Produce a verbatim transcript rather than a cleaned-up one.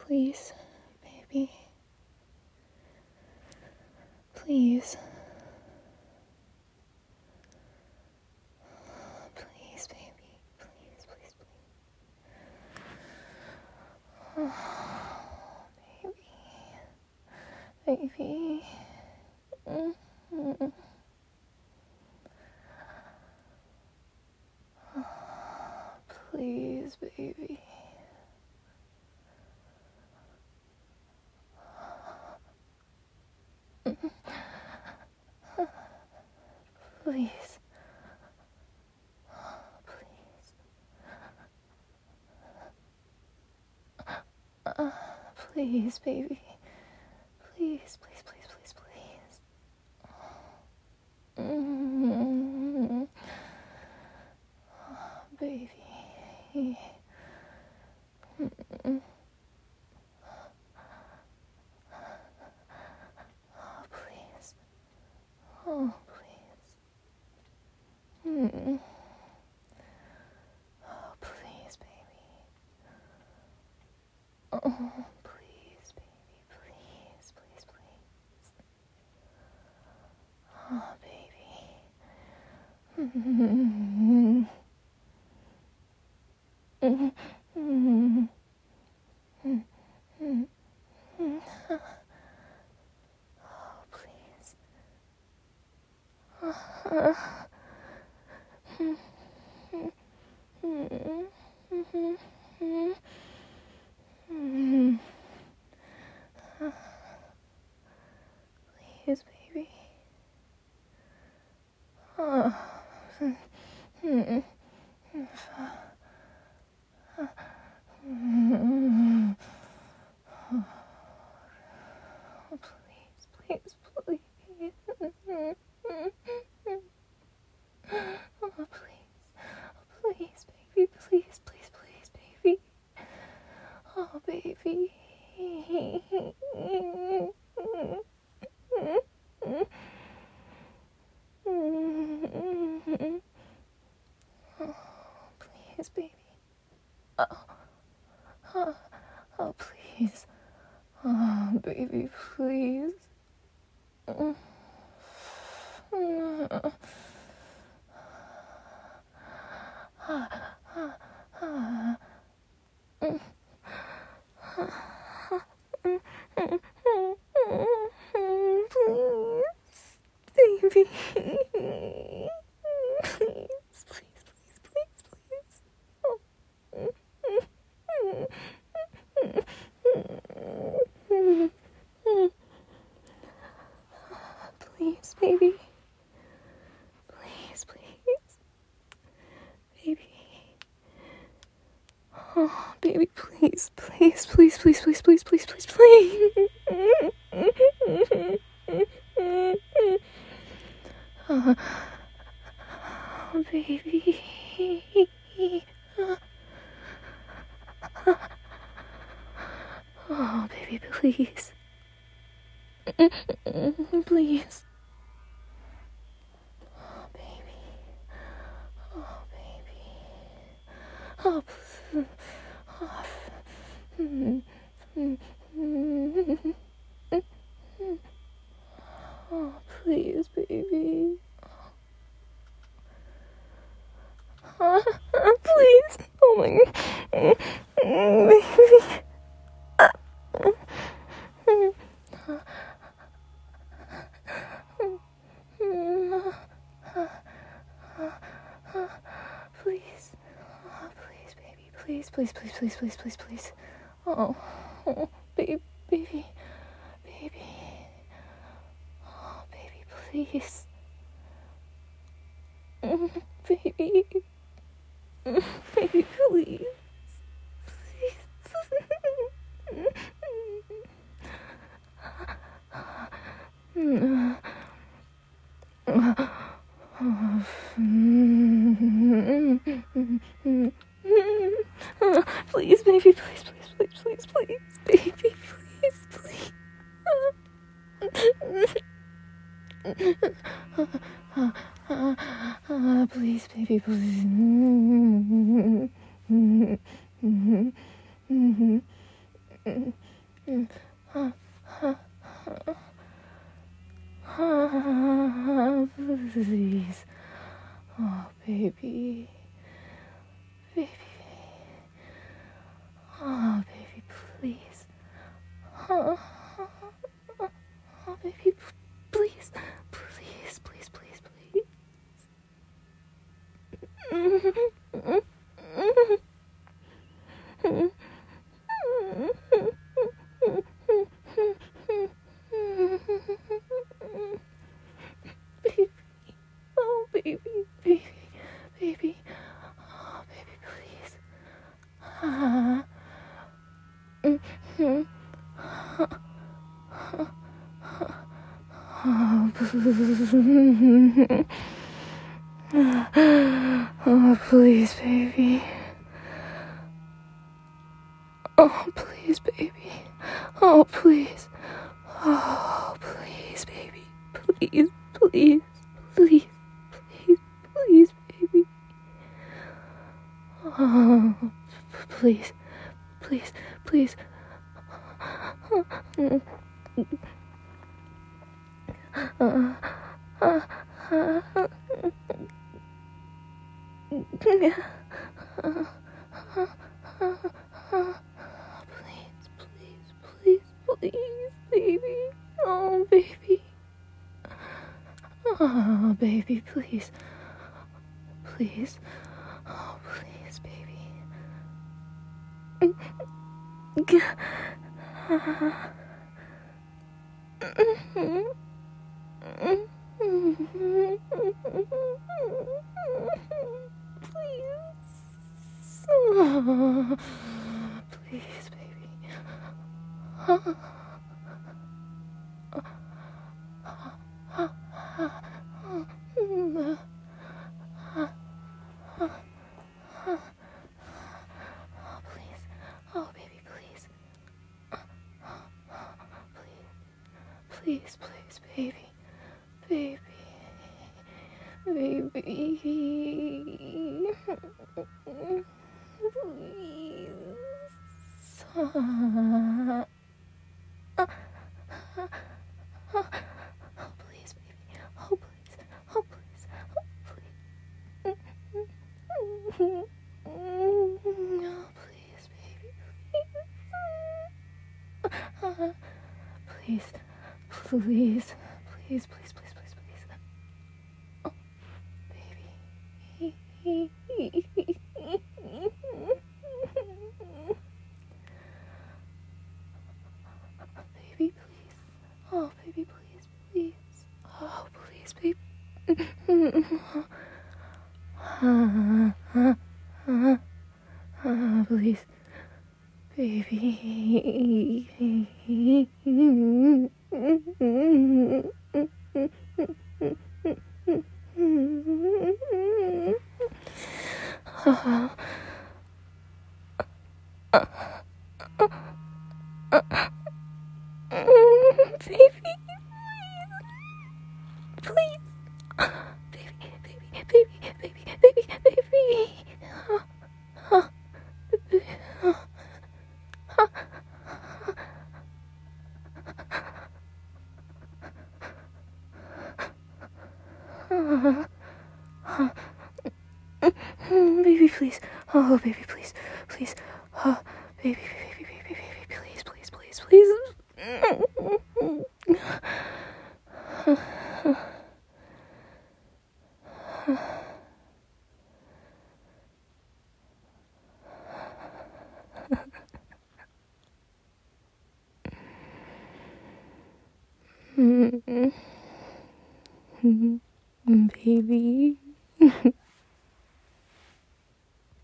Please, baby. Please. Please, baby. Please, please, please. Oh, baby. Baby. Mm-hmm. Please, baby. Please. Please. Uh, please, baby. Please, please, please, please, please. Mm-hmm. Oh, baby. Mm-hmm. Oh, please. Oh, please. Mm-hmm. Oh, please, baby. Oh, please, baby. Please, please, please. Oh, baby. Mm-hmm. Mm-hmm. Mm-hmm. Mm-hmm. Oh, please. Uh, Please, baby. Oh. Please, please, please. Oh, please. Oh, please, baby. Please, please, please, baby. Oh, baby. Oh, please, baby. Oh, oh, oh, please. Oh, baby, please. Mm. Mm. Please, baby. Please, please, please, please. Oh. Please, baby. Please, please. Baby. Oh, baby, please, please, please, please, please, please, please, please, please. Oh, baby. Oh, baby, please. Please. Oh, baby. Oh, baby. Oh, please. Oh, please, baby. Uh, uh, please. Oh my god. Baby. Please. Oh, please, baby. Please, please, please, please, please, please, please. Oh, oh baby, baby, baby. Oh, baby, please. Baby. Baby, please. Please, baby, please, please, please, please, please, baby, please, please. Please, baby, please. Baby. Oh, baby, baby, baby. Oh, baby, please. Ah. Mm-hmm. Oh, please. Oh, please, baby. Oh, please, baby. Oh, please. Oh, please, baby. Please, please, please, please, please, baby. Oh, please, please, please. Uh, uh, uh, please, please, please, please, baby. Oh, baby. Oh, baby, please. Please. Oh, please, baby. Please. Oh, please, baby. Oh, please. Oh, baby, please. Please, please, baby. Baby. Baby. Please. Oh, please, baby. Oh, please. Oh, please. Oh, please. Oh, please, baby. Please. Please. Please, please, please, please, please. Oh, baby. Baby, please. Oh, baby, please, please. Oh, please, baby. Please, baby. Baby, please. Baby, baby, baby, baby, baby, baby. Baby, please. Oh, baby, please. Please. Oh, baby, baby, baby, baby, baby, please, please, please, please. Baby.